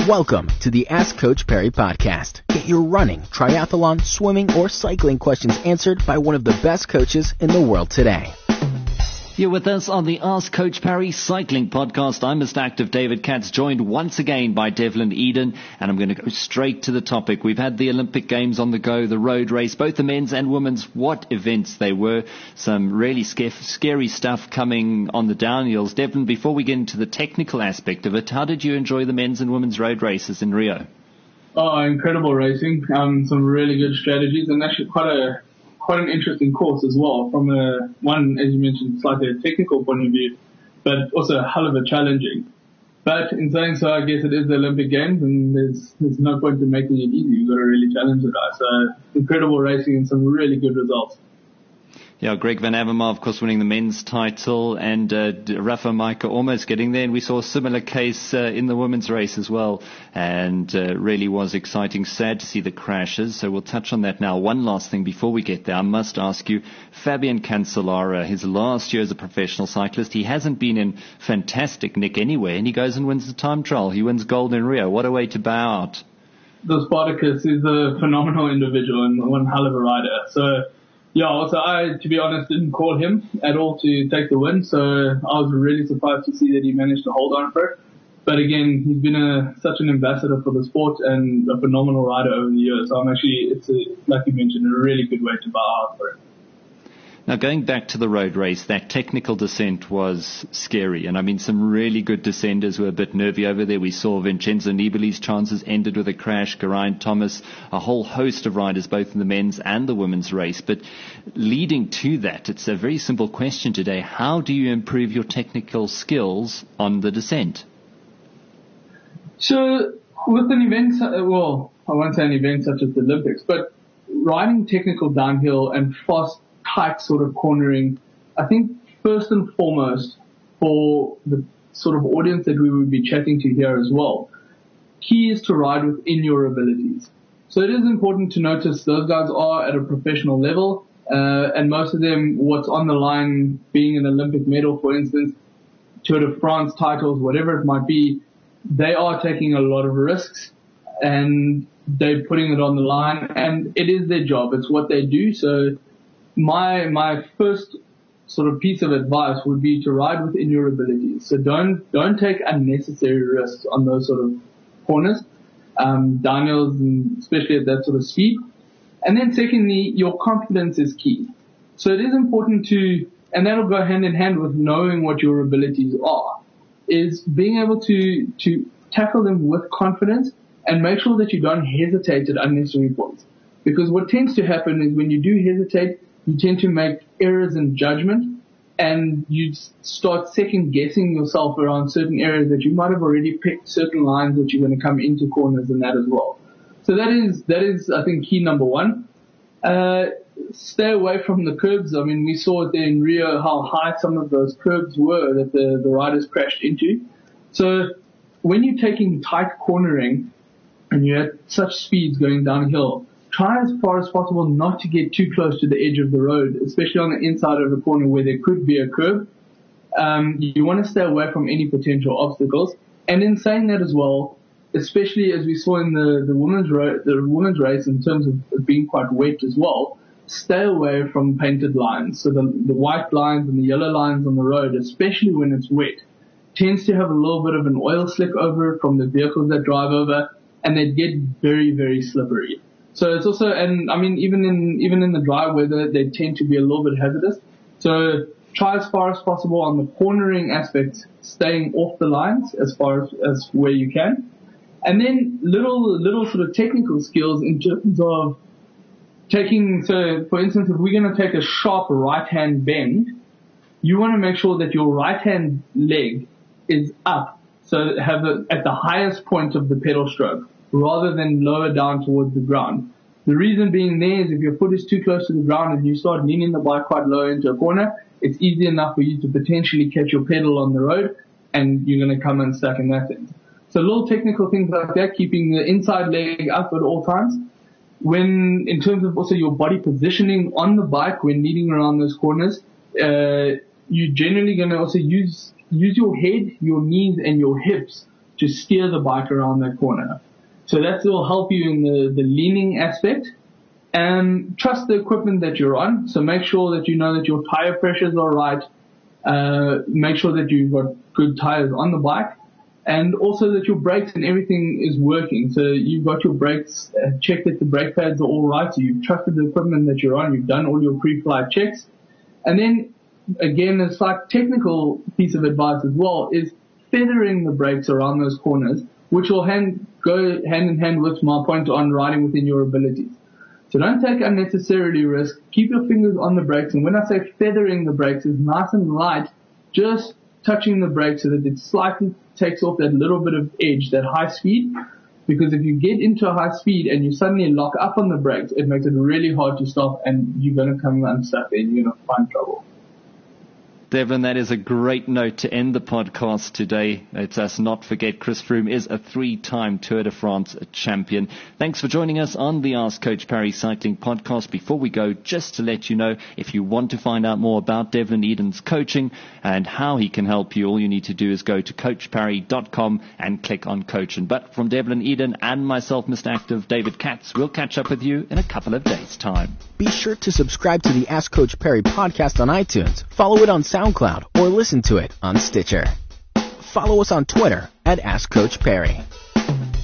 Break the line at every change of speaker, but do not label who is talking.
Welcome to the Ask Coach Perry podcast. Get your running, triathlon, swimming, or cycling questions answered by one of the best coaches in the world today.
You're with us on the Ask Coach Perry Cycling Podcast. I'm Mr. Active David Katz, joined once again by Devlin Eden, and I'm going to go straight to the topic. We've had the Olympic Games on the go, the road race, both the men's and women's. What events they were. Some really scary stuff coming on the downhills. Devlin, before we get into the technical aspect of it, how did you enjoy the men's and women's road races in Rio?
Oh, incredible racing. Some really good strategies, and actually quite an interesting course as well from one, as you mentioned, slightly a technical point of view, but also a hell of a challenging. But in saying so, I guess it is the Olympic Games, and there's no point in making it easy. You've got to really challenge the guy. So incredible racing and some really good results.
Yeah, Greg Van Avermaet, of course, winning the men's title, and Rafa Majka almost getting there. And we saw a similar case in the women's race as well, and really was exciting. Sad to see the crashes, so we'll touch on that now. One last thing before we get there, I must ask you, Fabian Cancellara, his last year as a professional cyclist, he hasn't been in fantastic nick anywhere, and he goes and wins the time trial. He wins gold in Rio. What a way to bow out.
The Spartacus is a phenomenal individual and one hell of a rider. So, yeah, also I, to be honest, didn't call him at all to take the win, so I was really surprised to see that he managed to hold on for it. But again, he's been such an ambassador for the sport and a phenomenal rider over the years. So I'm actually, like you mentioned, a really good way to bow out for it.
Now, going back to the road race, that technical descent was scary. And I mean, some really good descenders were a bit nervy over there. We saw Vincenzo Nibali's chances ended with a crash, Geraint Thomas, a whole host of riders, both in the men's and the women's race. But leading to that, it's a very simple question today. How do you improve your technical skills on the descent?
So with an event, well, I won't say an event such as the Olympics, but riding technical downhill and fast, tight sort of cornering, I think first and foremost for the sort of audience that we would be chatting to here as well, key is to ride within your abilities. So it is important to notice those guys are at a professional level, and most of them, what's on the line being an Olympic medal, for instance, Tour de France titles, whatever it might be, they are taking a lot of risks and they're putting it on the line, and it is their job. It's what they do. So my first sort of piece of advice would be to ride within your abilities. So don't take unnecessary risks on those sort of corners, downhills, and especially at that sort of speed. And then secondly, your confidence is key. So it is important and that'll go hand in hand with knowing what your abilities are, is being able to tackle them with confidence and make sure that you don't hesitate at unnecessary points. Because what tends to happen is when you do hesitate, you tend to make errors in judgment, and you start second guessing yourself around certain areas that you might have already picked certain lines that you're going to come into corners and that as well. So that is I think key number one. Stay away from the curbs. I mean, we saw it there in Rio how high some of those curbs were that the riders crashed into. So when you're taking tight cornering and you're at such speeds going downhill, try as far as possible not to get too close to the edge of the road, especially on the inside of a corner where there could be a curb. You want to stay away from any potential obstacles. And in saying that as well, especially as we saw in the women's race in terms of it being quite wet as well, stay away from painted lines. So the white lines and the yellow lines on the road, especially when it's wet, tends to have a little bit of an oil slick over it from the vehicles that drive over, and they get very, very slippery. So it's also, and I mean, even in the dry weather, they tend to be a little bit hazardous. So try as far as possible on the cornering aspect, staying off the lines as far as where you can. And then little sort of technical skills in terms of taking, so for instance, if we're going to take a sharp right-hand bend, you want to make sure that your right-hand leg is up, so have it at the highest point of the pedal stroke, rather than lower down towards the ground. The reason being there is if your foot is too close to the ground and you start leaning the bike quite low into a corner, it's easy enough for you to potentially catch your pedal on the road and you're going to come unstuck in that sense. So little technical things like that, keeping the inside leg up at all times. When, in terms of also your body positioning on the bike when leading around those corners, you're generally going to also use your head, your knees, and your hips to steer the bike around that corner. So that will help you in the leaning aspect. And trust the equipment that you're on. So make sure that you know that your tire pressures are right. Make sure that you've got good tires on the bike. And also that your brakes and everything is working. So you've got your brakes, check that the brake pads are all right. So you've trusted the equipment that you're on. You've done all your pre-flight checks. And then, again, a slight technical piece of advice as well is feathering the brakes around those corners, which will go hand in hand with my point on riding within your abilities. So don't take unnecessarily risk. Keep your fingers on the brakes. And when I say feathering the brakes, it's nice and light, just touching the brakes so that it slightly takes off that little bit of edge, that high speed. Because if you get into a high speed and you suddenly lock up on the brakes, it makes it really hard to stop and you're going to come unstuck and you're going to find trouble.
Devlin, that is a great note to end the podcast today. Let us not forget Chris Froome is a 3-time Tour de France champion. Thanks for joining us on the Ask Coach Parry Cycling Podcast. Before we go, just to let you know, if you want to find out more about Devlin Eden's coaching and how he can help you, all you need to do is go to coachparry.com and click on coaching. But from Devlin Eden and myself, Mr. Active, David Katz, we'll catch up with you in a couple of days' time.
Be sure to subscribe to the Ask Coach Parry podcast on iTunes. Follow it on SoundCloud or listen to it on Stitcher. Follow us on Twitter at Ask Coach Parry.